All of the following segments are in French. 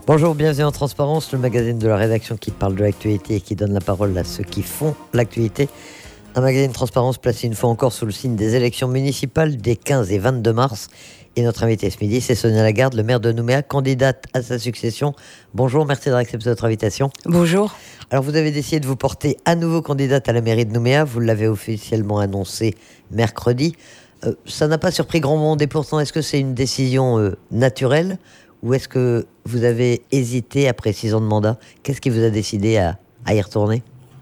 Bonjour, bienvenue en Transparence, le magazine de la rédaction qui parle de l'actualité et qui donne la parole à ceux qui font l'actualité. Un magazine Transparence placé une fois encore sous le signe des élections municipales des 15 et 22 mars. Et notre invité ce midi, c'est Sonia Lagarde, le maire de Nouméa, candidate à sa succession. Bonjour, merci d'avoir accepté notre invitation. Bonjour. Alors vous avez décidé de vous porter à nouveau candidate à la mairie de Nouméa. Vous l'avez officiellement annoncé mercredi. Ça n'a pas surpris grand monde et pourtant, est-ce que c'est une décision naturelle ou est-ce que vous avez hésité après 6 ans de mandat? Qu'est-ce qui vous a décidé à y retourner?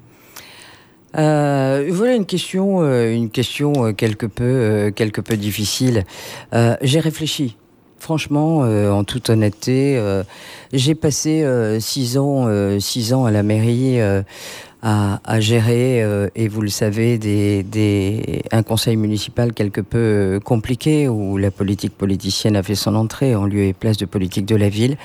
Voilà une question quelque peu difficile. J'ai réfléchi. Franchement, en toute honnêteté, j'ai passé 6 ans à la mairie à gérer, et vous le savez, un conseil municipal quelque peu compliqué où la politique politicienne a fait son entrée en lieu et place de politique de la ville.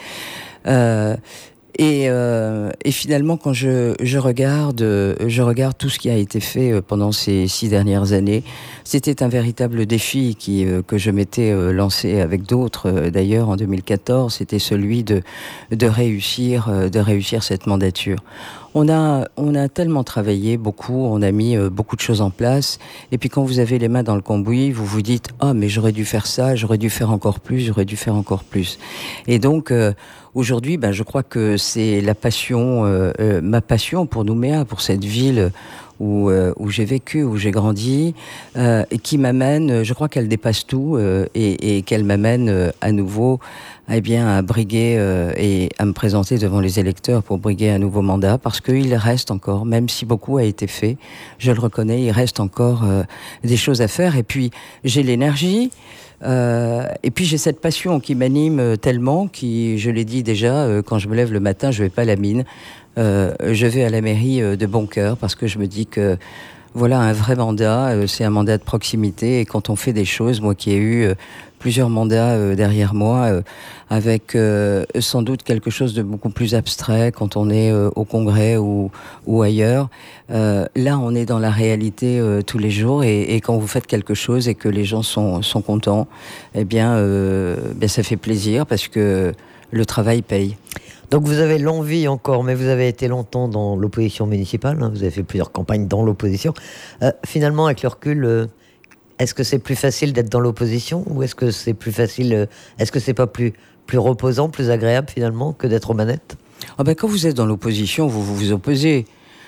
Et finalement, quand je regarde tout ce qui a été fait pendant ces 6 dernières années, c'était un véritable défi que je m'étais lancé avec d'autres d'ailleurs en 2014. C'était celui de réussir cette mandature. On a tellement travaillé beaucoup, on a mis beaucoup de choses en place. Et puis quand vous avez les mains dans le cambouis, vous vous dites « Ah, mais j'aurais dû faire ça, j'aurais dû faire encore plus. » Et donc aujourd'hui, je crois que c'est la passion, ma passion pour Nouméa, pour cette ville où j'ai vécu, où j'ai grandi, et qui m'amène, je crois qu'elle dépasse tout, et qu'elle m'amène à nouveau à briguer et à me présenter devant les électeurs pour briguer un nouveau mandat, parce qu'il reste encore, même si beaucoup a été fait, je le reconnais, il reste encore des choses à faire. Et puis j'ai l'énergie, et puis j'ai cette passion qui m'anime tellement, qui, je l'ai dit déjà, quand je me lève le matin, je vais pas à la mine, je vais à la mairie de bon cœur, parce que je me dis que voilà, un vrai mandat, c'est un mandat de proximité. Et quand on fait des choses, moi qui ai eu plusieurs mandats derrière moi, avec sans doute quelque chose de beaucoup plus abstrait quand on est au congrès ou ailleurs, là on est dans la réalité tous les jours, et quand vous faites quelque chose et que les gens sont contents, ça fait plaisir, parce que le travail paye. Donc vous avez l'envie encore, mais vous avez été longtemps dans l'opposition municipale, hein, vous avez fait plusieurs campagnes dans l'opposition. Finalement, avec le recul, est-ce que c'est plus facile d'être dans l'opposition, ou est-ce que c'est plus facile, est-ce que c'est pas plus reposant, plus agréable finalement que d'être aux manettes? Quand vous êtes dans l'opposition, vous vous opposez.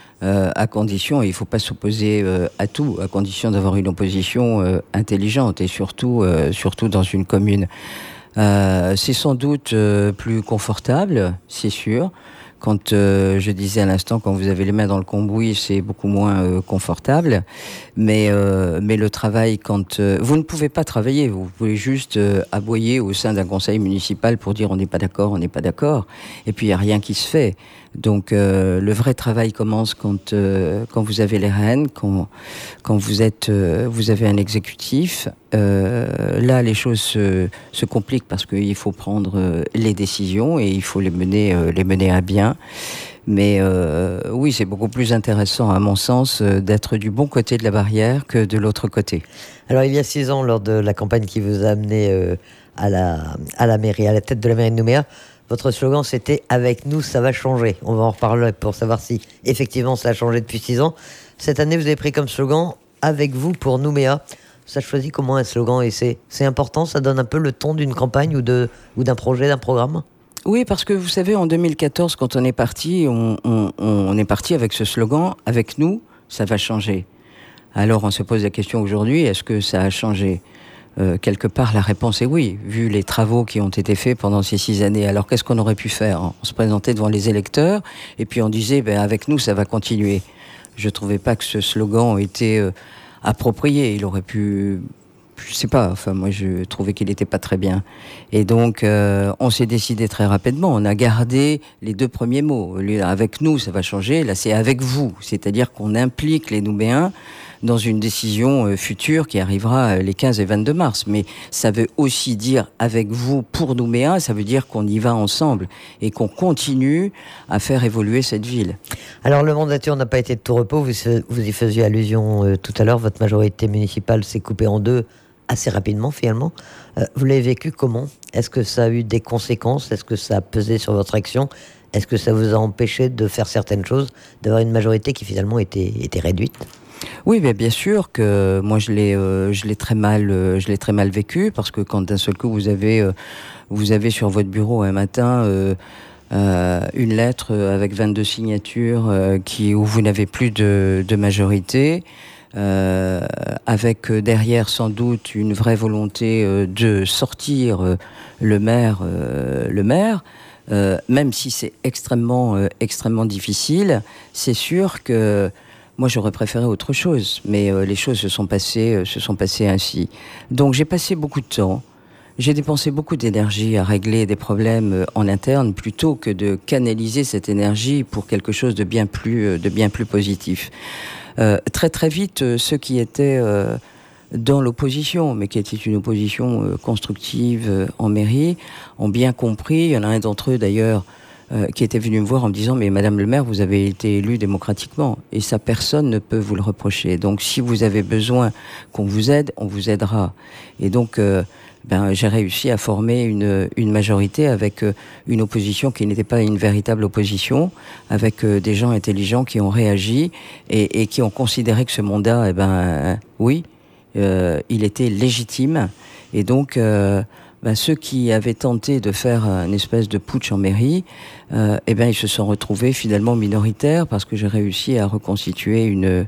À condition, et il ne faut pas s'opposer à tout, à condition d'avoir une opposition intelligente, et surtout dans une commune. C'est sans doute plus confortable, c'est sûr. Quand je disais à l'instant, quand vous avez les mains dans le cambouis, c'est beaucoup moins confortable. Mais le travail, quand vous ne pouvez pas travailler, vous pouvez juste aboyer au sein d'un conseil municipal pour dire on n'est pas d'accord, et puis il n'y a rien qui se fait. Donc le vrai travail commence quand vous avez les rênes, quand vous avez un exécutif. Là, les choses se compliquent, parce qu'il faut prendre les décisions et il faut les mener à bien. Mais oui, c'est beaucoup plus intéressant, à mon sens, d'être du bon côté de la barrière que de l'autre côté. Alors, il y a 6 ans, lors de la campagne qui vous a amené à la mairie, à la tête de la mairie de Nouméa, votre slogan, c'était « Avec nous, ça va changer ». On va en reparler pour savoir si, effectivement, ça a changé depuis 6 ans. Cette année, vous avez pris comme slogan « Avec vous pour Nouméa ». Ça choisit comment un slogan, et c'est important, ça donne un peu le ton d'une campagne ou d'un projet, d'un programme? Oui, parce que vous savez, en 2014, quand on est parti, on est parti avec ce slogan « Avec nous, ça va changer ». Alors on se pose la question aujourd'hui, est-ce que ça a changé ? Quelque part, la réponse est oui, vu les travaux qui ont été faits pendant ces 6 années. Alors qu'est-ce qu'on aurait pu faire ? On se présentait devant les électeurs et puis on disait avec nous, ça va continuer. Je ne trouvais pas que ce slogan était approprié. Il aurait pu... Je sais pas, moi je trouvais qu'il n'était pas très bien. Et donc on s'est décidé très rapidement, on a gardé les 2 premiers mots. Avec nous, ça va changer, là c'est avec vous. C'est-à-dire qu'on implique les Nouméens dans une décision future qui arrivera les 15 et 22 mars. Mais ça veut aussi dire avec vous pour Nouméa, ça veut dire qu'on y va ensemble et qu'on continue à faire évoluer cette ville. Alors le mandature n'a pas été de tout repos, vous y faisiez allusion tout à l'heure, votre majorité municipale s'est coupée en 2 assez rapidement finalement. Vous l'avez vécu comment? Est-ce que ça a eu des conséquences? Est-ce que ça a pesé sur votre action? Est-ce que ça vous a empêché de faire certaines choses, d'avoir une majorité qui finalement était réduite? Oui, mais bien sûr que moi je l'ai très mal vécu, parce que quand d'un seul coup vous avez sur votre bureau un matin une lettre avec 22 signatures où vous n'avez plus de majorité, avec derrière sans doute une vraie volonté de sortir le maire, même si c'est extrêmement difficile. C'est sûr que moi, j'aurais préféré autre chose, mais les choses se sont passées ainsi. Donc, j'ai passé beaucoup de temps. J'ai dépensé beaucoup d'énergie à régler des problèmes en interne, plutôt que de canaliser cette énergie pour quelque chose de bien plus positif. Très vite, ceux qui étaient dans l'opposition, mais qui était une opposition constructive en mairie, ont bien compris. Il y en a un d'entre eux, d'ailleurs, qui était venu me voir en me disant « Mais Madame le maire, vous avez été élue démocratiquement, et ça, personne ne peut vous le reprocher. Donc, si vous avez besoin qu'on vous aide, on vous aidera. » Et donc, j'ai réussi à former une majorité avec une opposition qui n'était pas une véritable opposition, avec des gens intelligents qui ont réagi et qui ont considéré que ce mandat, oui, il était légitime. Et donc, ceux qui avaient tenté de faire une espèce de putsch en mairie, ils se sont retrouvés finalement minoritaires, parce que j'ai réussi à reconstituer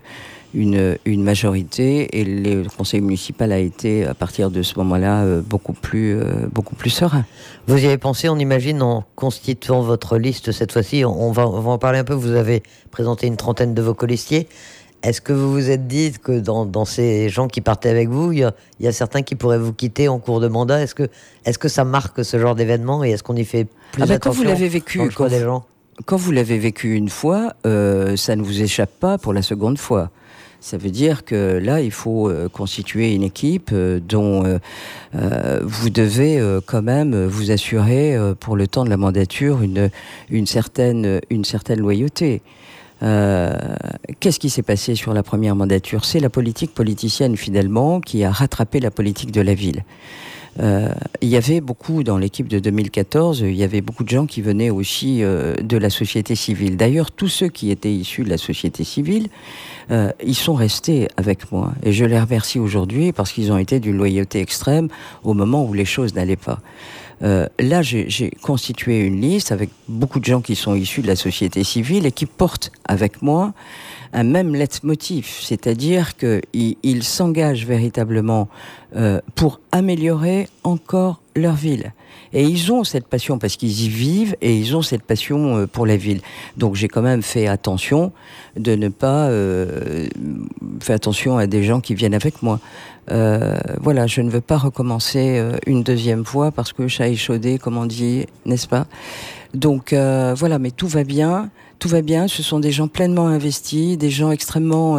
une majorité, et le conseil municipal a été, à partir de ce moment-là, beaucoup plus serein. Vous y avez pensé, on imagine, en constituant votre liste cette fois-ci, on va en parler un peu, vous avez présenté une trentaine de vos colistiers. Est-ce que vous vous êtes dit que dans ces gens qui partaient avec vous, il y a certains qui pourraient vous quitter en cours de mandat? Est-ce que ça marque ce genre d'événement, et est-ce qu'on y fait plus attention quand vous l'avez vécu, dans le choix des gens? Quand vous l'avez vécu une fois, ça ne vous échappe pas pour la seconde fois. Ça veut dire que là, il faut constituer une équipe dont vous devez quand même vous assurer pour le temps de la mandature une certaine loyauté. Qu'est-ce qui s'est passé sur la première mandature? C'est la politique politicienne, finalement, qui a rattrapé la politique de la ville. Il y avait beaucoup, dans l'équipe de 2014, il y avait beaucoup de gens qui venaient aussi de la société civile. D'ailleurs, tous ceux qui étaient issus de la société civile, ils sont restés avec moi. Et je les remercie aujourd'hui, parce qu'ils ont été d'une loyauté extrême au moment où les choses n'allaient pas. Là, j'ai constitué une liste avec beaucoup de gens qui sont issus de la société civile et qui portent avec moi un même leitmotiv, c'est-à-dire qu'ils s'engagent véritablement pour améliorer encore leur ville. Et ils ont cette passion parce qu'ils y vivent, et ils ont cette passion pour la ville. Donc j'ai quand même fait attention de ne pas faire attention à des gens qui viennent avec moi. Voilà, je ne veux pas recommencer une deuxième fois, parce que chat échaudé, comme on dit, n'est-ce pas? Donc voilà, mais tout va bien. Tout va bien, ce sont des gens pleinement investis, des gens extrêmement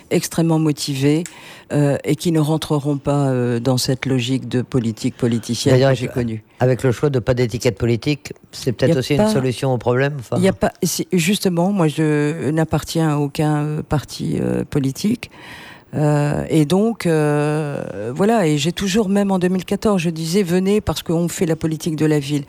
motivés, et qui ne rentreront pas dans cette logique de politique politicienne que j'ai connue. Avec le choix de pas d'étiquette politique, c'est peut-être aussi une solution au problème. Il y a pas, justement, moi je n'appartiens à aucun parti politique. Et donc, voilà, et j'ai toujours, même en 2014, je disais, venez parce qu'on fait la politique de la ville.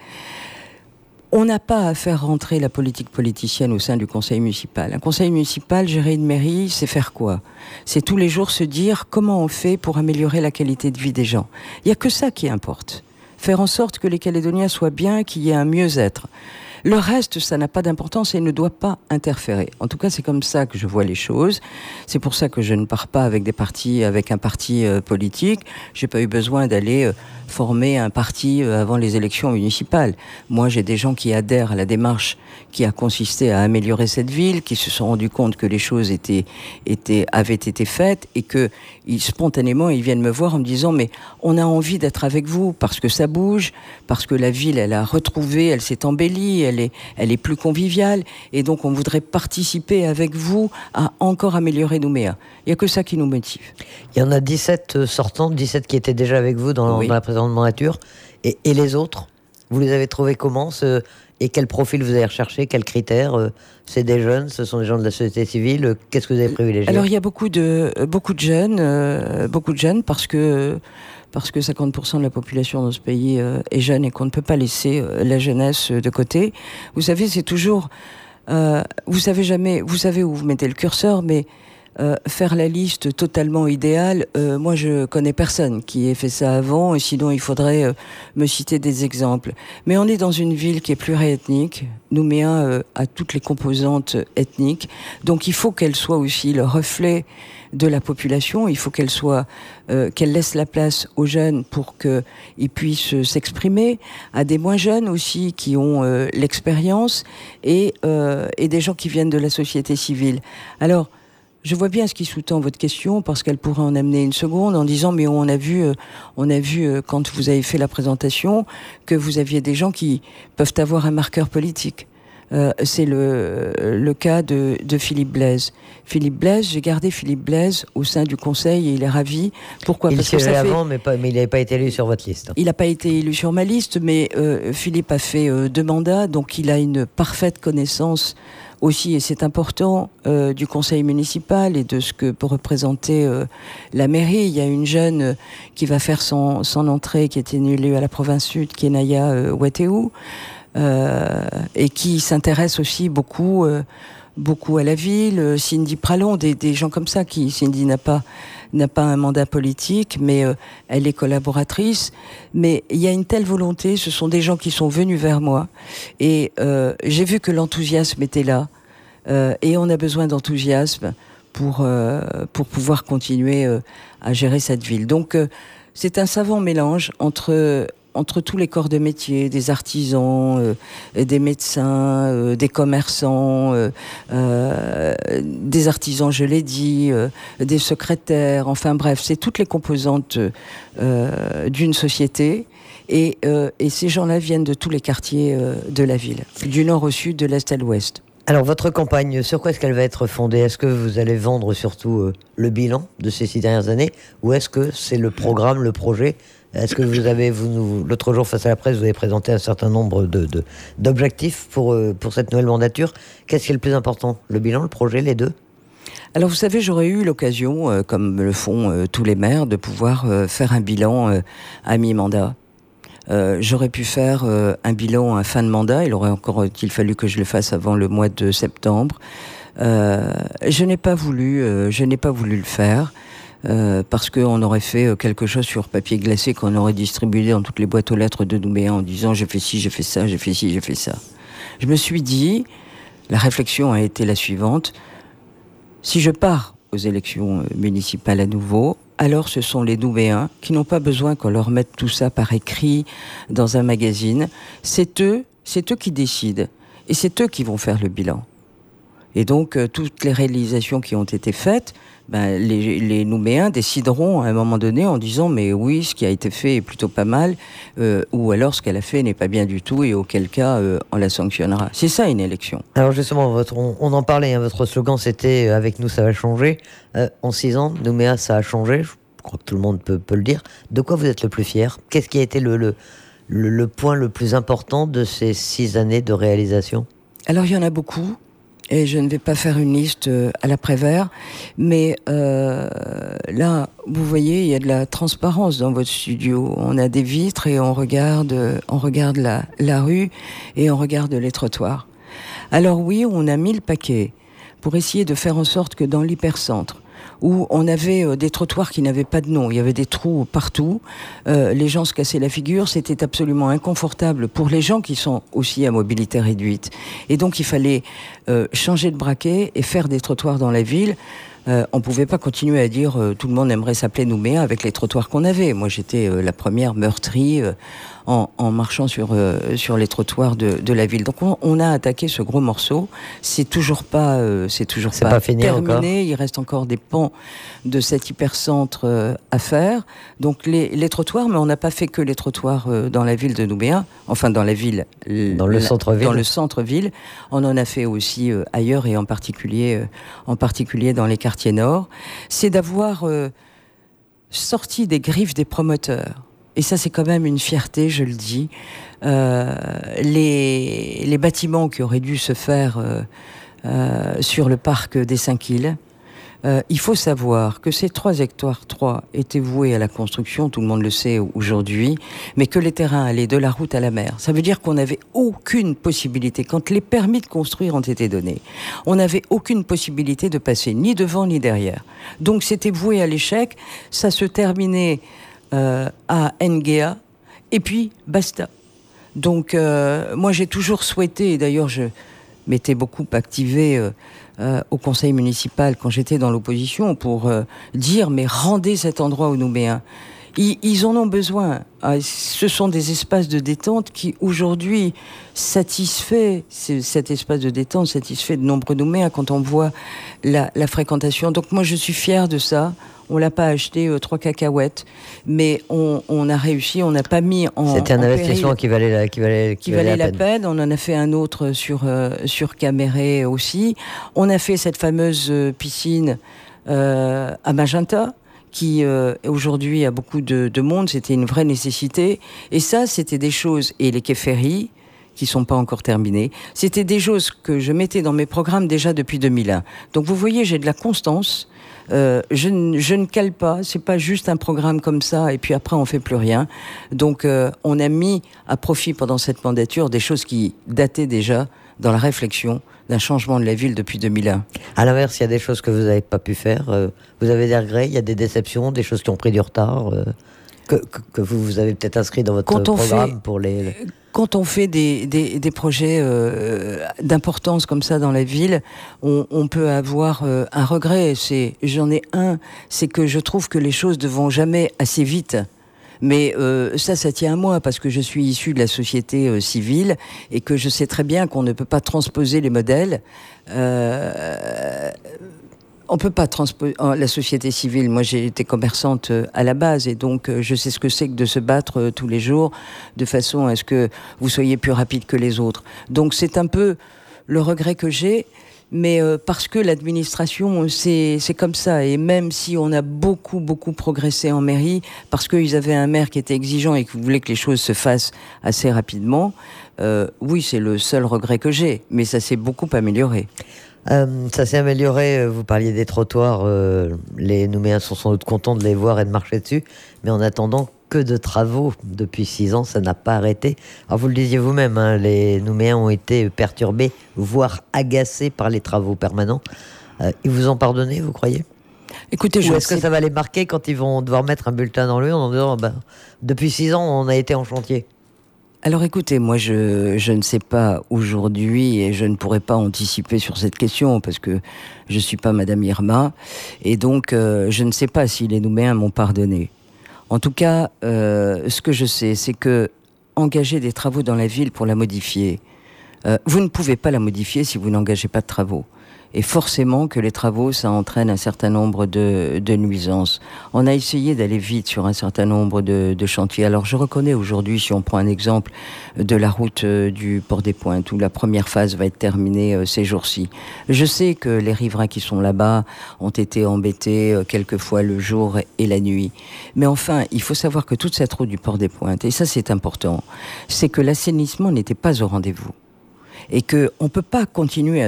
On n'a pas à faire rentrer la politique politicienne au sein du conseil municipal. Un conseil municipal, gérer une mairie, c'est faire quoi? C'est tous les jours se dire comment on fait pour améliorer la qualité de vie des gens. Il n'y a que ça qui importe. Faire en sorte que les Calédoniens soient bien, qu'il y ait un mieux-être. Le reste, ça n'a pas d'importance et ne doit pas interférer. En tout cas, c'est comme ça que je vois les choses. C'est pour ça que je ne pars pas avec un parti politique. J'ai pas eu besoin d'aller former un parti avant les élections municipales. Moi, j'ai des gens qui adhèrent à la démarche qui a consisté à améliorer cette ville, qui se sont rendus compte que les choses avaient été faites, et que spontanément, ils viennent me voir en me disant « Mais on a envie d'être avec vous parce que ça bouge, parce que la ville, elle a retrouvé, elle s'est embellie, elle est plus conviviale, et donc on voudrait participer avec vous à encore améliorer Nouméa. » Il n'y a que ça qui nous motive. Il y en a 17 sortants, 17 qui étaient déjà avec vous dans la précédente mandature. Et les autres, vous les avez trouvés comment et quel profil vous avez recherché? Quels critères? C'est des jeunes? Ce sont des gens de la société civile? Qu'est-ce que vous avez privilégié? Alors il y a beaucoup de jeunes parce que parce que 50% de la population dans ce pays est jeune et qu'on ne peut pas laisser la jeunesse de côté. Vous savez, c'est toujours... vous savez où vous mettez le curseur, mais faire la liste totalement idéale, moi je connais personne qui ait fait ça avant, et sinon il faudrait me citer des exemples. Mais on est dans une ville qui est pluriethnique, Nouméa a toutes les composantes ethniques, donc il faut qu'elle soit aussi le reflet de la population, il faut qu'elle laisse la place aux jeunes pour qu'ils puissent s'exprimer, à des moins jeunes aussi qui ont l'expérience, et des gens qui viennent de la société civile. Alors, je vois bien ce qui sous-tend votre question, parce qu'elle pourrait en amener une seconde en disant mais on a vu quand vous avez fait la présentation que vous aviez des gens qui peuvent avoir un marqueur politique. C'est le cas de Philippe Blaise. Philippe Blaise, j'ai gardé Philippe Blaise au sein du Conseil et il est ravi. Pourquoi ? Parce que ça avant, mais il n'avait pas été élu sur votre liste. Il n'a pas été élu sur ma liste, mais Philippe a fait 2 mandats, donc il a une parfaite connaissance aussi, et c'est important, du conseil municipal et de ce que peut représenter la mairie. Il y a une jeune qui va faire son entrée, qui est élue à la province sud, qui est Naya Wateou, et qui s'intéresse aussi beaucoup à la ville. Cindy Pralon, des gens comme ça. Cindy n'a pas un mandat politique, mais elle est collaboratrice. Mais il y a une telle volonté, ce sont des gens qui sont venus vers moi, et j'ai vu que l'enthousiasme était là, et on a besoin d'enthousiasme pour pouvoir continuer à gérer cette ville. Donc c'est un savant mélange entre tous les corps de métier, des artisans, des médecins, des commerçants, des artisans, je l'ai dit, des secrétaires, enfin bref, c'est toutes les composantes d'une société. Et ces gens-là viennent de tous les quartiers de la ville, du nord au sud, de l'est à l'ouest. Alors, votre campagne, sur quoi est-ce qu'elle va être fondée ? Est-ce que vous allez vendre surtout le bilan de ces 6 dernières années, ou est-ce que c'est le programme, le projet ? Est-ce que l'autre jour, face à la presse, vous avez présenté un certain nombre d'objectifs pour cette nouvelle mandature ? Qu'est-ce qui est le plus important ? Le bilan, le projet, les deux ? Alors vous savez, j'aurais eu l'occasion, comme le font tous les maires, de pouvoir faire un bilan à mi-mandat. J'aurais pu faire un bilan à fin de mandat. Il aurait encore fallu que je le fasse avant le mois de septembre. Je n'ai pas voulu le faire. Parce qu'on aurait fait quelque chose sur papier glacé qu'on aurait distribué dans toutes les boîtes aux lettres de Nouméa en disant j'ai fait ci, j'ai fait ça, j'ai fait ci, j'ai fait ça. Je me suis dit, la réflexion a été la suivante: si je pars aux élections municipales à nouveau, alors ce sont les Nouméens qui n'ont pas besoin qu'on leur mette tout ça par écrit dans un magazine. C'est eux qui décident, et c'est eux qui vont faire le bilan. Et donc toutes les réalisations qui ont été faites, les Nouméens décideront à un moment donné en disant mais oui, ce qui a été fait est plutôt pas mal, ou alors ce qu'elle a fait n'est pas bien du tout, et auquel cas on la sanctionnera. C'est ça une élection. Alors justement, on en parlait, votre slogan c'était avec nous ça va changer. En 6 ans, Nouméa ça a changé, je crois que tout le monde peut le dire. De quoi vous êtes le plus fier ? Qu'est-ce qui a été le point le plus important de ces 6 années de réalisation ? Alors il y en a beaucoup. Et je ne vais pas faire une liste à la Prévert, mais là, vous voyez, il y a de la transparence dans votre studio. On a des vitres et on regarde la rue et on regarde les trottoirs. Alors oui, on a mis le paquet pour essayer de faire en sorte que dans l'hypercentre, où on avait des trottoirs qui n'avaient pas de nom, il y avait des trous partout, les gens se cassaient la figure, c'était absolument inconfortable pour les gens qui sont aussi à mobilité réduite. Et donc il fallait changer de braquet et faire des trottoirs dans la ville. On pouvait pas continuer à dire tout le monde aimerait s'appeler Nouméa avec les trottoirs qu'on avait. Moi j'étais la première meurtrie en marchant sur les trottoirs de la ville. Donc on a attaqué ce gros morceau. C'est toujours pas fini terminé. encore. Il reste encore des pans de cet hypercentre à faire. Donc les trottoirs, mais on n'a pas fait que les trottoirs dans la ville de Nouméa. Enfin dans la ville, dans le centre-ville. Dans le centre-ville, on en a fait aussi ailleurs, et en particulier dans les quartiers nord. C'est d'avoir sorti des griffes des promoteurs. Et ça, c'est quand même une fierté, je le dis. Les bâtiments qui auraient dû se faire sur le parc des 5 îles, Il faut savoir que ces 3 hectares 3 étaient voués à la construction, tout le monde le sait aujourd'hui, mais que les terrains allaient de la route à la mer. Ça veut dire qu'on n'avait aucune possibilité, quand les permis de construire ont été donnés, on n'avait aucune possibilité de passer ni devant ni derrière. Donc c'était voué à l'échec, ça se terminait à Nguea, et puis basta. Donc moi j'ai toujours souhaité, et d'ailleurs je m'étais beaucoup activée au conseil municipal quand j'étais dans l'opposition pour dire mais rendez cet endroit aux Nouméens. Ils en ont besoin. Ce sont des espaces de détente qui aujourd'hui cet espace de détente satisfait de nombreux Nouméens quand on voit la fréquentation. Donc moi je suis fière de ça. On l'a pas acheté 3 cacahuètes, mais on a réussi, on n'a pas mis en C'était un investissement qui valait la peine. On en a fait un autre sur Caméré aussi. On a fait cette fameuse piscine à Magenta, qui aujourd'hui a beaucoup de monde. C'était une vraie nécessité. Et ça, c'était des choses. Et les quais ferry, qui sont pas encore terminés, c'était des choses que je mettais dans mes programmes déjà depuis 2001. Donc vous voyez, j'ai de la constance. Je ne cale pas, c'est pas juste un programme comme ça et puis après on fait plus rien. Donc on a mis à profit pendant cette mandature des choses qui dataient déjà dans la réflexion d'un changement de la ville depuis 2001. À l'inverse, il y a des choses que vous n'avez pas pu faire. Vous avez des regrets, il y a des déceptions, des choses qui ont pris du retard que vous avez peut-être inscrit dans votre programme pour les... Quand on fait des projets d'importance comme ça dans la ville, on peut avoir un regret. J'en ai un, c'est que je trouve que les choses ne vont jamais assez vite. Mais ça tient à moi, parce que je suis issu de la société civile et que je sais très bien qu'on ne peut pas transposer les modèles. On peut pas transposer la société civile. Moi, j'ai été commerçante à la base et donc je sais ce que c'est que de se battre tous les jours de façon à ce que vous soyez plus rapide que les autres. Donc c'est un peu le regret que j'ai, mais parce que l'administration, c'est comme ça. Et même si on a beaucoup progressé en mairie, parce qu'ils avaient un maire qui était exigeant et qui voulait que les choses se fassent assez rapidement, oui, c'est le seul regret que j'ai. Mais ça s'est beaucoup amélioré. Ça s'est amélioré, vous parliez des trottoirs, les Nouméens sont sans doute contents de les voir et de marcher dessus, mais en attendant, que de travaux depuis 6 ans, ça n'a pas arrêté. Alors vous le disiez vous-même, hein, les Nouméens ont été perturbés, voire agacés par les travaux permanents. Ils vous ont pardonné, vous croyez ? Écoutez, ou est-ce que ça va les marquer quand ils vont devoir mettre un bulletin dans l'urne en disant depuis 6 ans, on a été en chantier ? Alors écoutez, moi je ne sais pas aujourd'hui et je ne pourrais pas anticiper sur cette question parce que je suis pas Madame Irma et donc je ne sais pas si les Nouméens m'ont pardonné. En tout cas, ce que je sais, c'est que engager des travaux dans la ville pour la modifier, vous ne pouvez pas la modifier si vous n'engagez pas de travaux. Et forcément que les travaux, ça entraîne un certain nombre de nuisances. On a essayé d'aller vite sur un certain nombre de chantiers. Alors je reconnais aujourd'hui, si on prend un exemple de la route du Port des Pointes, où la première phase va être terminée ces jours-ci. Je sais que les riverains qui sont là-bas ont été embêtés quelquefois le jour et la nuit. Mais enfin, il faut savoir que toute cette route du Port des Pointes, et ça c'est important, c'est que l'assainissement n'était pas au rendez-vous. Et qu'on ne peut pas continuer à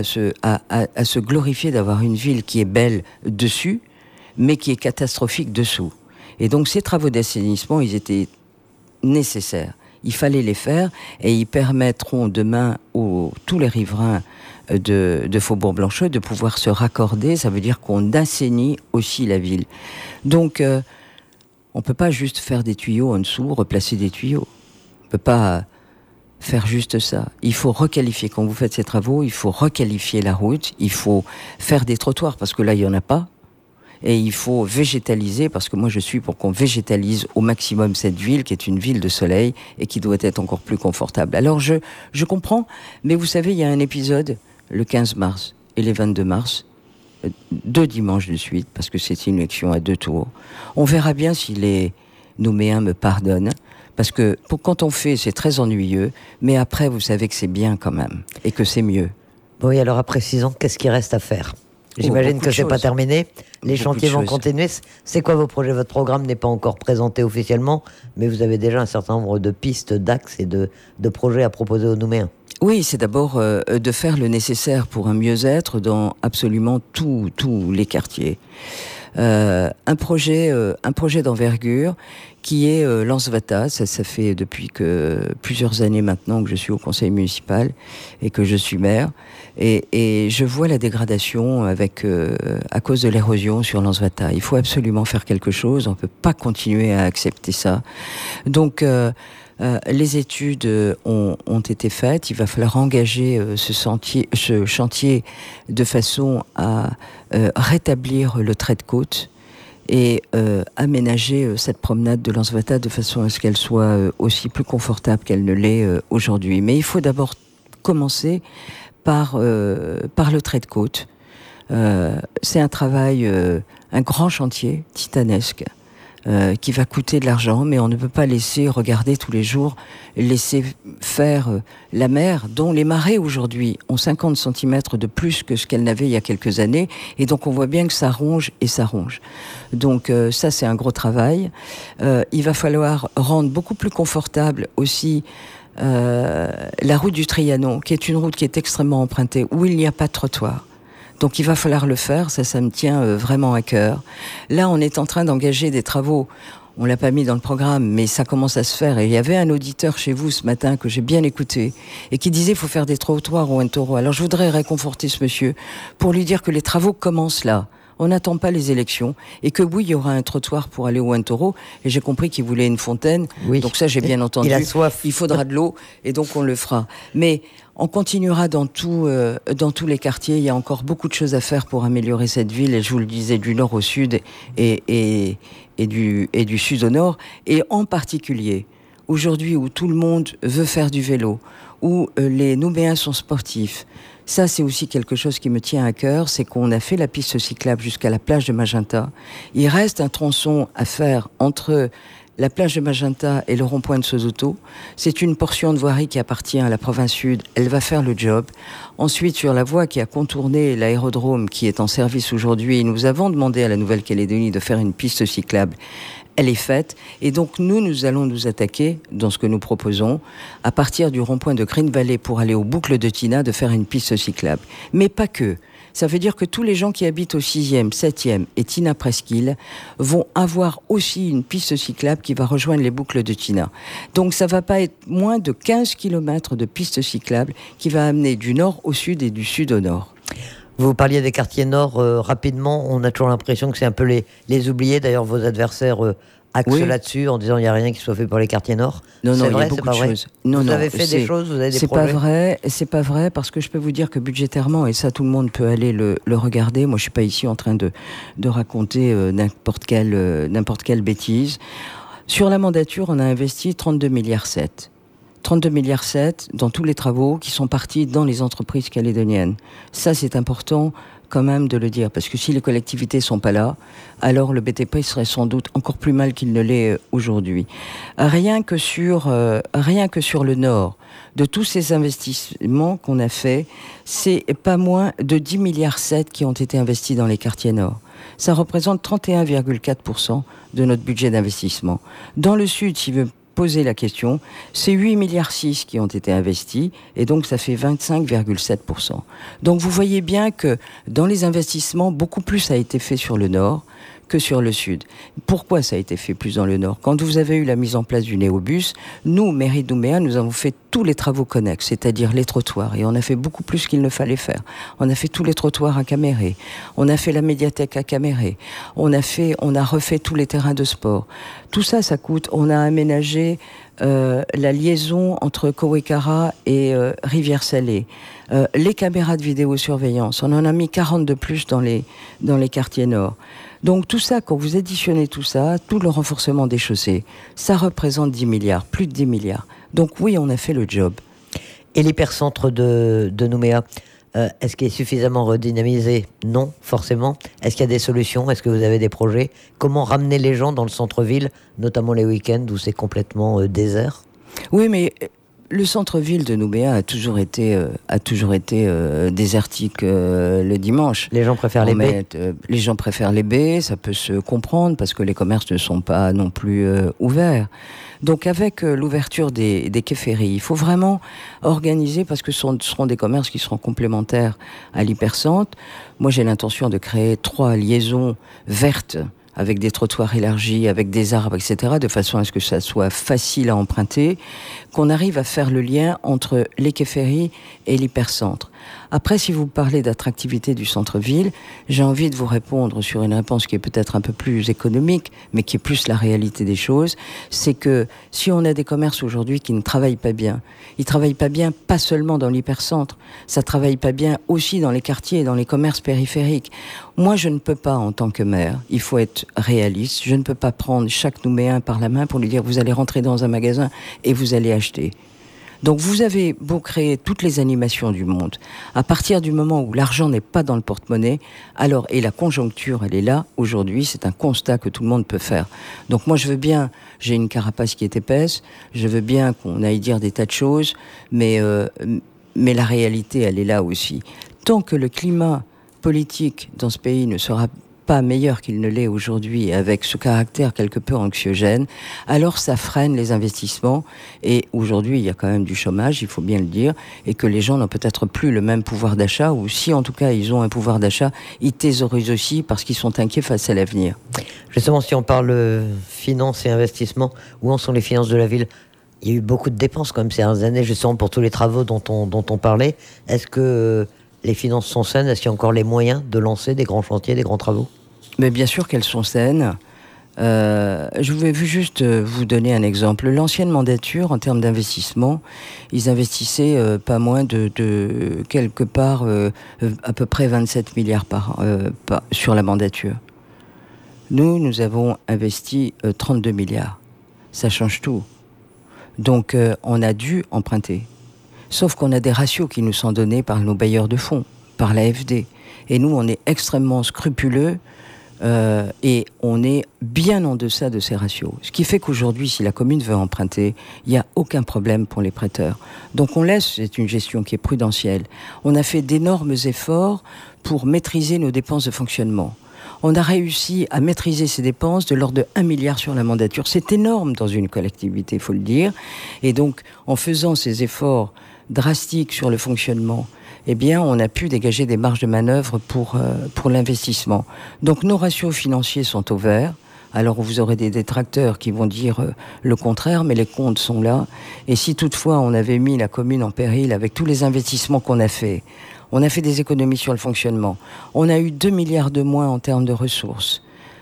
se glorifier d'avoir une ville qui est belle dessus, mais qui est catastrophique dessous. Et donc ces travaux d'assainissement, ils étaient nécessaires. Il fallait les faire et ils permettront demain tous les riverains de Faubourg-Blancheux de pouvoir se raccorder. Ça veut dire qu'on assainit aussi la ville. Donc on ne peut pas juste faire des tuyaux en dessous, replacer des tuyaux. On ne peut pas faire juste ça. Il faut requalifier. Quand vous faites ces travaux, il faut requalifier la route, il faut faire des trottoirs, parce que là, il n'y en a pas. Et il faut végétaliser, parce que moi, je suis pour qu'on végétalise au maximum cette ville, qui est une ville de soleil, et qui doit être encore plus confortable. Alors, je comprends, mais vous savez, il y a un épisode, le 15 mars et le 22 mars, 2 dimanches de suite, parce que c'est une élection à 2 tours. On verra bien si les Nouméens me pardonnent. Parce que quand on fait, c'est très ennuyeux, mais après, vous savez que c'est bien quand même, et que c'est mieux. Oui, alors après 6 ans, qu'est-ce qu'il reste à faire ? J'imagine que c'est pas terminé. Les chantiers vont continuer. C'est quoi vos projets ? Votre programme n'est pas encore présenté officiellement, mais vous avez déjà un certain nombre de pistes, d'axes et de projets à proposer aux Nouméens. Oui, c'est d'abord de faire le nécessaire pour un mieux-être dans absolument tous les quartiers. Un projet d'envergure qui est Lansvata. Ça fait depuis plusieurs années maintenant que je suis au conseil municipal et que je suis maire. Et je vois la dégradation à cause de l'érosion sur Lansvata. Il faut absolument faire quelque chose. On ne peut pas continuer à accepter ça. Donc, les études ont été faites. Il va falloir engager ce chantier de façon à rétablir le trait de côte et aménager cette promenade de Lansvata de façon à ce qu'elle soit aussi plus confortable qu'elle ne l'est aujourd'hui. Mais il faut d'abord commencer par le trait de côte. C'est un travail, un grand chantier titanesque. Qui va coûter de l'argent, mais on ne peut pas regarder tous les jours, laisser faire la mer, dont les marées aujourd'hui ont 50 cm de plus que ce qu'elles n'avaient il y a quelques années, et donc on voit bien que ça ronge et ça ronge. Donc ça, c'est un gros travail. Il va falloir rendre beaucoup plus confortable aussi la route du Trianon, qui est une route qui est extrêmement empruntée, où il n'y a pas de trottoir. Donc il va falloir le faire, ça me tient vraiment à cœur. Là, on est en train d'engager des travaux. On l'a pas mis dans le programme, mais ça commence à se faire. Et il y avait un auditeur chez vous ce matin que j'ai bien écouté et qui disait qu'il faut faire des trottoirs au Wintoro. Alors je voudrais réconforter ce monsieur pour lui dire que les travaux commencent là. On n'attend pas les élections et que oui, il y aura un trottoir pour aller au Wintoro. Et j'ai compris qu'il voulait une fontaine. Oui. Donc ça, j'ai bien entendu. Il a soif. Il faudra de l'eau et donc on le fera. Mais on continuera dans tous les quartiers. Il y a encore beaucoup de choses à faire pour améliorer cette ville. Et je vous le disais, du nord au sud et du sud au nord. Et en particulier, aujourd'hui où tout le monde veut faire du vélo, où les Nouméens sont sportifs, ça, c'est aussi quelque chose qui me tient à cœur, c'est qu'on a fait la piste cyclable jusqu'à la plage de Magenta. Il reste un tronçon à faire entre la plage de Magenta et le rond-point de Sozoto. C'est une portion de voirie qui appartient à la province sud. Elle va faire le job. Ensuite, sur la voie qui a contourné l'aérodrome qui est en service aujourd'hui, nous avons demandé à la Nouvelle-Calédonie de faire une piste cyclable. Elle est faite. Et donc, nous allons nous attaquer, dans ce que nous proposons, à partir du rond-point de Green Valley pour aller aux boucles de Tina, de faire une piste cyclable. Mais pas que. Ça veut dire que tous les gens qui habitent au 6e, 7e et Tina Presqu'île vont avoir aussi une piste cyclable qui va rejoindre les boucles de Tina. Donc ça va pas être moins de 15 km de piste cyclable qui va amener du nord au sud et du sud au nord. Vous parliez des quartiers nord rapidement. On a toujours l'impression que c'est un peu les oubliés. D'ailleurs, vos adversaires axent là-dessus en disant il n'y a rien qui soit fait pour les quartiers nord. Non, c'est vrai, il y a beaucoup de choses. Vous avez fait des choses, vous avez des projets. C'est pas vrai, parce que je peux vous dire que budgétairement, et ça tout le monde peut aller le regarder, moi je suis pas ici en train de raconter n'importe quelle bêtise. Sur la mandature, on a investi 32,7 milliards. 32,7 milliards dans tous les travaux qui sont partis dans les entreprises calédoniennes. Ça, c'est important quand même de le dire, parce que si les collectivités sont pas là, alors le BTP serait sans doute encore plus mal qu'il ne l'est aujourd'hui. Rien que sur le nord, de tous ces investissements qu'on a faits, c'est pas moins de 10,7 milliards qui ont été investis dans les quartiers nord. Ça représente 31,4% de notre budget d'investissement. Dans le sud, si vous poser la question, c'est 8,6 milliards qui ont été investis, et donc ça fait 25,7%. Donc vous voyez bien que dans les investissements, beaucoup plus a été fait sur le nord que sur le sud. Pourquoi ça a été fait plus dans le nord ? Quand vous avez eu la mise en place du néobus, nous, mairie de Nouméa, nous avons fait tous les travaux connexes, c'est-à-dire les trottoirs, et on a fait beaucoup plus qu'il ne fallait faire. On a fait tous les trottoirs à Caméré, on a fait la médiathèque à Caméré, on a refait tous les terrains de sport. Tout ça, ça coûte. On a aménagé la liaison entre Kowekara et Rivière-Salée. Les caméras de vidéosurveillance, on en a mis 40 de plus dans les quartiers nord. Donc tout ça, quand vous additionnez tout ça, tout le renforcement des chaussées, ça représente 10 milliards, plus de 10 milliards. Donc oui, on a fait le job. Et l'hypercentre de Nouméa, est-ce qu'il est suffisamment redynamisé ? Non, forcément. Est-ce qu'il y a des solutions ? Est-ce que vous avez des projets ? Comment ramener les gens dans le centre-ville, notamment les week-ends où c'est complètement désert ? Oui, mais le centre-ville de Nouméa a toujours été désertique le dimanche. Les gens préfèrent les baies. Les gens préfèrent les baies, ça peut se comprendre parce que les commerces ne sont pas non plus ouverts. Donc avec l'ouverture des quais ferrés, il faut vraiment organiser parce que ce seront des commerces qui seront complémentaires à l'hypercentre. Moi, j'ai l'intention de créer 3 liaisons vertes avec des trottoirs élargis, avec des arbres, etc., de façon à ce que ça soit facile à emprunter, qu'on arrive à faire le lien entre les quais ferrés et l'hypercentre. Après, si vous parlez d'attractivité du centre-ville, j'ai envie de vous répondre sur une réponse qui est peut-être un peu plus économique, mais qui est plus la réalité des choses. C'est que si on a des commerces aujourd'hui qui ne travaillent pas bien, ils ne travaillent pas bien pas seulement dans l'hypercentre, ça ne travaille pas bien aussi dans les quartiers, dans les commerces périphériques. Moi, je ne peux pas, en tant que maire, il faut être réaliste, je ne peux pas prendre chaque Nouméen par la main pour lui dire vous allez rentrer dans un magasin et vous allez acheter. Donc vous avez beau créer toutes les animations du monde, à partir du moment où l'argent n'est pas dans le porte-monnaie, alors, et la conjoncture elle est là, aujourd'hui c'est un constat que tout le monde peut faire. Donc moi je veux bien, j'ai une carapace qui est épaisse, je veux bien qu'on aille dire des tas de choses, mais la réalité elle est là aussi. Tant que le climat politique dans ce pays ne sera pas meilleur qu'il ne l'est aujourd'hui, avec ce caractère quelque peu anxiogène, alors ça freine les investissements. Et aujourd'hui, il y a quand même du chômage, il faut bien le dire, et que les gens n'ont peut-être plus le même pouvoir d'achat, ou si en tout cas ils ont un pouvoir d'achat, ils thésaurisent aussi parce qu'ils sont inquiets face à l'avenir. Justement, si on parle finances et investissements, où en sont les finances de la ville ? Il y a eu beaucoup de dépenses quand même ces dernières années, justement pour tous les travaux dont on parlait. Est-ce que les finances sont saines? Est-ce qu'il y a encore les moyens de lancer des grands chantiers, des grands travaux? Mais bien sûr qu'elles sont saines. Je voulais juste vous donner un exemple. L'ancienne mandature, en termes d'investissement, ils investissaient pas moins de quelque part à peu près 27 milliards sur la mandature. Nous avons investi 32 milliards. Ça change tout. Donc on a dû emprunter. Sauf qu'on a des ratios qui nous sont donnés par nos bailleurs de fonds, par l'AFD. Et nous, on est extrêmement scrupuleux et on est bien en deçà de ces ratios. Ce qui fait qu'aujourd'hui, si la commune veut emprunter, il n'y a aucun problème pour les prêteurs. Donc on laisse, c'est une gestion qui est prudentielle. On a fait d'énormes efforts pour maîtriser nos dépenses de fonctionnement. On a réussi à maîtriser ces dépenses de l'ordre de 1 milliard sur la mandature. C'est énorme dans une collectivité, il faut le dire. Et donc, en faisant ces efforts drastiques sur le fonctionnement, eh bien, on a pu dégager des marges de manœuvre pour l'investissement. Donc, nos ratios financiers sont au vert. Alors, vous aurez des détracteurs qui vont dire le contraire, mais les comptes sont là. Et si toutefois, on avait mis la commune en péril avec tous les investissements qu'on a fait, on a fait des économies sur le fonctionnement, on a eu 2 milliards de moins en termes de ressources,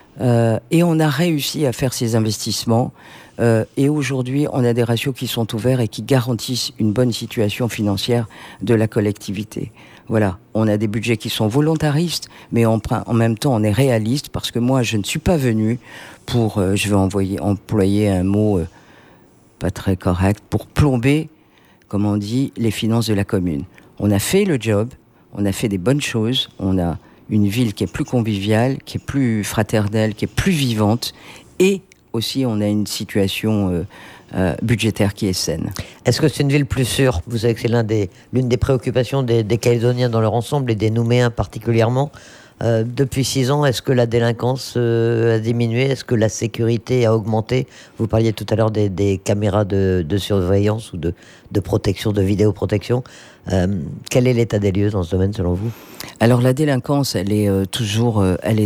et on a réussi à faire ces investissements. Et aujourd'hui, on a des ratios qui sont ouverts et qui garantissent une bonne situation financière de la collectivité. Voilà, on a des budgets qui sont volontaristes, mais en même temps, on est réaliste, parce que moi, je ne suis pas venu pour, je vais employer un mot pas très correct, pour plomber, comme on dit, les finances de la commune. On a fait le job, on a fait des bonnes choses, on a une ville qui est plus conviviale, qui est plus fraternelle, qui est plus vivante, et aussi on a une situation budgétaire qui est saine. Est-ce que c'est une ville plus sûre? Vous savez que c'est l'une des préoccupations des Calédoniens dans leur ensemble, et des Nouméens particulièrement. Depuis 6 ans, est-ce que la délinquance a diminué? Est-ce que la sécurité a augmenté? Vous parliez tout à l'heure des caméras de surveillance ou de protection, de vidéoprotection. Quel est l'état des lieux dans ce domaine selon vous? Alors la délinquance, elle est toujours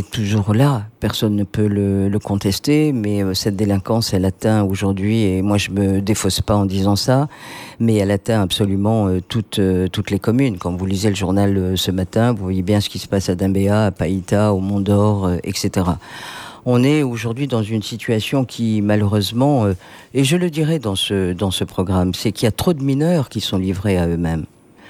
là. Personne ne peut le contester, mais cette délinquance, elle atteint aujourd'hui, et moi je me défausse pas en disant ça, mais elle atteint absolument toutes les communes. Quand vous lisez le journal ce matin, vous voyez bien ce qui se passe à Dambéa, à Païta, au Mont d'Or, etc. On est aujourd'hui dans une situation qui, malheureusement, et je le dirais dans ce programme, c'est qu'il y a trop de mineurs qui sont livrés à eux-mêmes.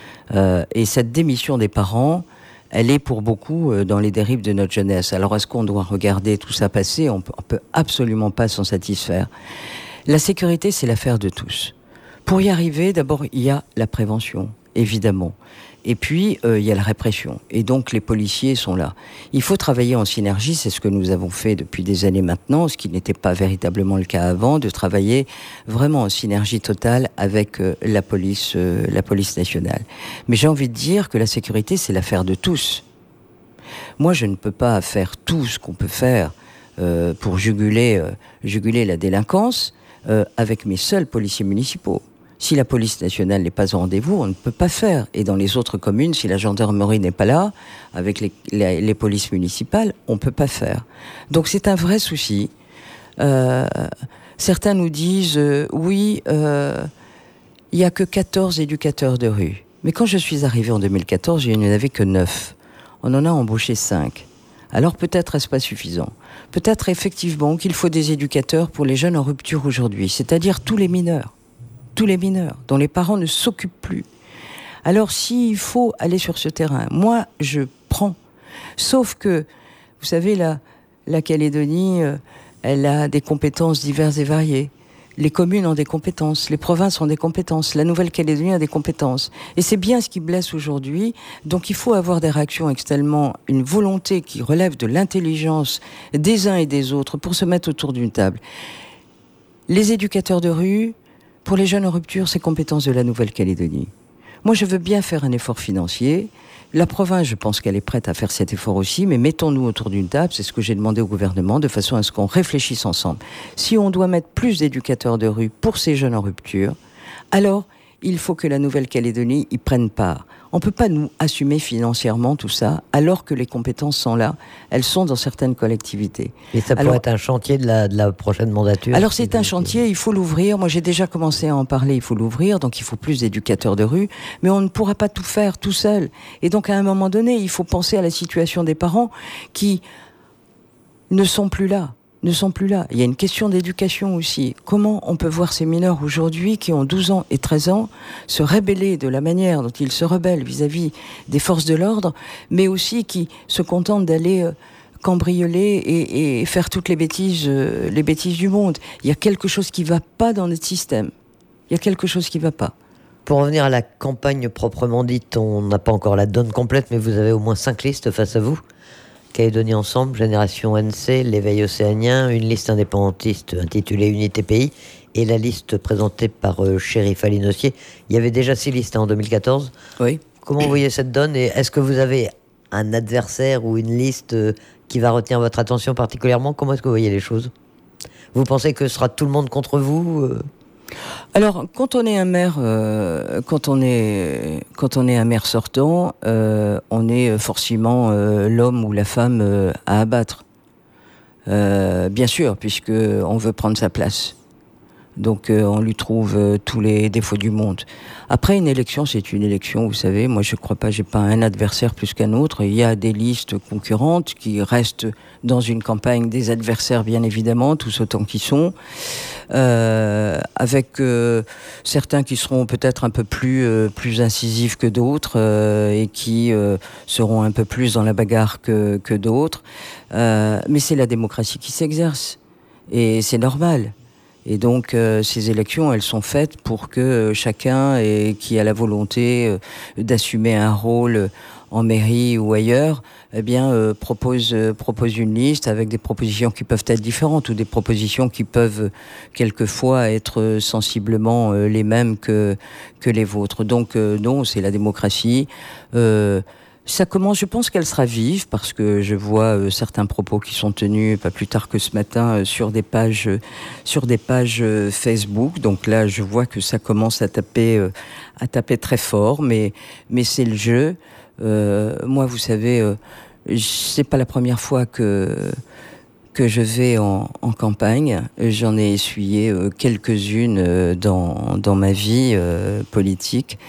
Et cette démission des parents, elle est pour beaucoup dans les dérives de notre jeunesse. Alors est-ce qu'on doit regarder tout ça passer? On peut absolument pas s'en satisfaire. La sécurité, c'est l'affaire de tous. Pour y arriver, d'abord, il y a la prévention. évidemment. Et puis, il y a la répression. Et donc, les policiers sont là. Il faut travailler en synergie, c'est ce que nous avons fait depuis des années maintenant, ce qui n'était pas véritablement le cas avant, de travailler vraiment en synergie totale avec la police nationale. Mais j'ai envie de dire que la sécurité, c'est l'affaire de tous. Moi, je ne peux pas faire tout ce qu'on peut faire pour juguler la délinquance avec mes seuls policiers municipaux. Si la police nationale n'est pas au rendez-vous, on ne peut pas faire. Et dans les autres communes, si la gendarmerie n'est pas là, avec les polices municipales, on ne peut pas faire. Donc c'est un vrai souci. Certains nous disent, oui, il n'y a que 14 éducateurs de rue. Mais quand je suis arrivée en 2014, il n'y en avait que 9. On en a embauché 5. Alors peut-être est-ce pas suffisant. Peut-être effectivement qu'il faut des éducateurs pour les jeunes en rupture aujourd'hui, c'est-à-dire tous les mineurs dont les parents ne s'occupent plus. Alors s'il faut aller sur ce terrain, moi je prends. Sauf que, vous savez, la Calédonie, elle a des compétences diverses et variées. Les communes ont des compétences, les provinces ont des compétences, la Nouvelle-Calédonie a des compétences. Et c'est bien ce qui blesse aujourd'hui. Donc il faut avoir des réactions extrêmement, une volonté qui relève de l'intelligence des uns et des autres pour se mettre autour d'une table. Les éducateurs de rue, pour les jeunes en rupture, c'est compétence de la Nouvelle-Calédonie. Moi, je veux bien faire un effort financier. La province, je pense qu'elle est prête à faire cet effort aussi, mais mettons-nous autour d'une table, c'est ce que j'ai demandé au gouvernement, de façon à ce qu'on réfléchisse ensemble. Si on doit mettre plus d'éducateurs de rue pour ces jeunes en rupture, alors il faut que la Nouvelle-Calédonie y prenne part. On ne peut pas nous assumer financièrement tout ça, alors que les compétences sont là. Elles sont dans certaines collectivités. Et ça pourrait être un chantier de la prochaine mandature. Alors c'est un chantier, il faut l'ouvrir. Moi j'ai déjà commencé à en parler, il faut l'ouvrir. Donc il faut plus d'éducateurs de rue. Mais on ne pourra pas tout faire tout seul. Et donc à un moment donné, il faut penser à la situation des parents qui ne sont plus là. Il y a une question d'éducation aussi. Comment on peut voir ces mineurs aujourd'hui qui ont 12 ans et 13 ans se rebeller de la manière dont ils se rebellent vis-à-vis des forces de l'ordre, mais aussi qui se contentent d'aller cambrioler et faire toutes les bêtises du monde. Il y a quelque chose qui ne va pas dans notre système. Il y a quelque chose qui ne va pas. Pour revenir à la campagne proprement dite, on n'a pas encore la donne complète, mais vous avez au moins 5 listes face à vous. Calédonie Ensemble, Génération NC, l'Éveil océanien, une liste indépendantiste intitulée Unité Pays et la liste présentée par Chérif Alinossier. Il y avait déjà 6 listes en 2014. Oui. Comment vous voyez cette donne et est-ce que vous avez un adversaire ou une liste qui va retenir votre attention particulièrement? Comment est-ce que vous voyez les choses? Vous pensez que ce sera tout le monde contre vous Alors, quand on est un maire, quand on est un maire sortant, on est forcément l'homme ou la femme à abattre. Bien sûr, puisque on veut prendre sa place. Donc on lui trouve tous les défauts du monde. Après, une élection, c'est une élection, vous savez. Moi, je crois pas, j'ai pas un adversaire plus qu'un autre. Il y a des listes concurrentes qui restent dans une campagne des adversaires, bien évidemment, tous autant qu'ils sont, avec certains qui seront peut-être un peu plus incisifs que d'autres et qui seront un peu plus dans la bagarre que d'autres. Mais c'est la démocratie qui s'exerce et c'est normal. Et donc, ces élections, elles sont faites pour que chacun qui a la volonté d'assumer un rôle en mairie ou ailleurs, eh bien, propose une liste avec des propositions qui peuvent être différentes ou des propositions qui peuvent quelquefois être sensiblement les mêmes que les vôtres. Donc, non, c'est la démocratie. Ça commence, je pense qu'elle sera vive parce que je vois certains propos qui sont tenus pas plus tard que ce matin sur des pages Facebook. Donc là, je vois que ça commence à taper très fort, mais c'est le jeu. Moi, vous savez, c'est pas la première fois que je vais en campagne. J'en ai essuyé quelques-unes dans ma vie politique.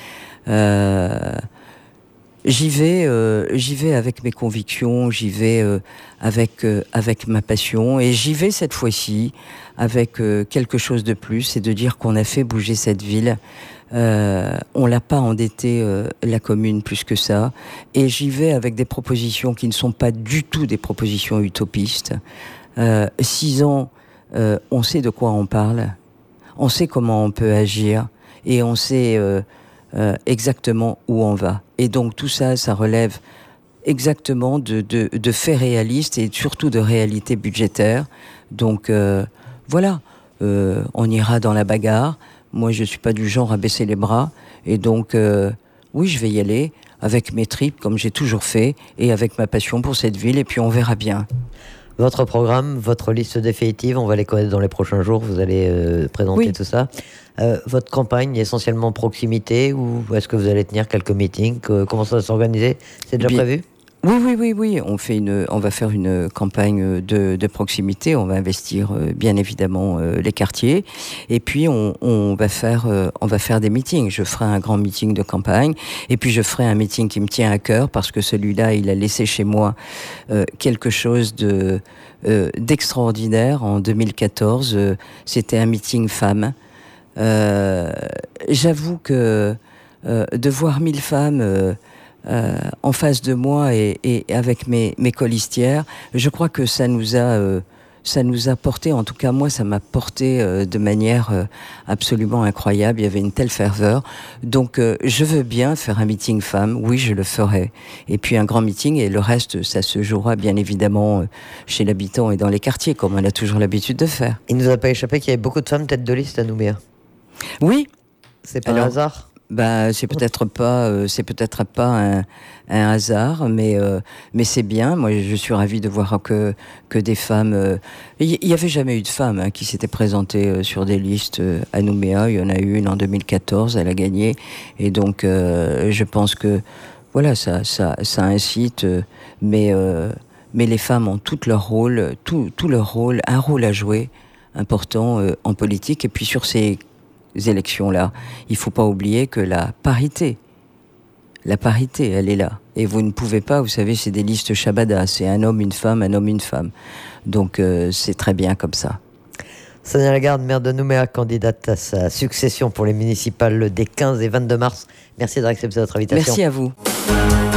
J'y vais avec mes convictions, j'y vais avec ma passion, et j'y vais cette fois-ci avec quelque chose de plus, c'est de dire qu'on a fait bouger cette ville. On l'a pas endetté la commune plus que ça, et j'y vais avec des propositions qui ne sont pas du tout des propositions utopistes. 6 ans, on sait de quoi on parle, on sait comment on peut agir, et on sait exactement où on va. Et donc tout ça, ça relève exactement de faits réalistes et surtout de réalités budgétaires. Donc voilà, on ira dans la bagarre. Moi, je suis pas du genre à baisser les bras. Et donc, oui, je vais y aller avec mes tripes, comme j'ai toujours fait, et avec ma passion pour cette ville, et puis on verra bien. Votre programme, votre liste définitive, on va les connaître dans les prochains jours, vous allez présenter tout ça. Votre campagne, essentiellement proximité, ou est-ce que vous allez tenir quelques meetings? Comment ça va s'organiser? C'est déjà prévu? Oui. On va faire une campagne de proximité. On va investir bien évidemment les quartiers. Et puis on va faire des meetings. Je ferai un grand meeting de campagne. Et puis je ferai un meeting qui me tient à cœur parce que celui-là, il a laissé chez moi quelque chose d'extraordinaire. En 2014, c'était un meeting femmes. J'avoue que de voir 1000 femmes en face de moi et avec mes colistières, je crois que ça nous a porté, en tout cas moi ça m'a porté de manière absolument incroyable. Il y avait une telle ferveur, donc je veux bien faire un meeting femmes, oui je le ferai, et puis un grand meeting, et le reste ça se jouera bien évidemment chez l'habitant et dans les quartiers comme on a toujours l'habitude de faire. Il ne nous a pas échappé qu'il y avait beaucoup de femmes tête de liste à Nouméa. Oui. C'est pas un hasard? C'est peut-être pas un hasard, mais c'est bien. Moi, je suis ravie de voir que des femmes. Il y avait jamais eu de femme qui s'était présentée sur des listes à Nouméa. Il y en a eu une en 2014, elle a gagné, et donc je pense que voilà, ça incite. Mais les femmes ont tout leur rôle, un rôle à jouer important en politique, et puis sur ces élections-là, il ne faut pas oublier que la parité, elle est là. Et vous ne pouvez pas, vous savez, c'est des listes Shabada, c'est un homme, une femme, un homme, une femme. Donc c'est très bien comme ça. Sonia Lagarde, maire de Nouméa, candidate à sa succession pour les municipales des 15 et 22 mars. Merci d'avoir accepté notre invitation. Merci à vous.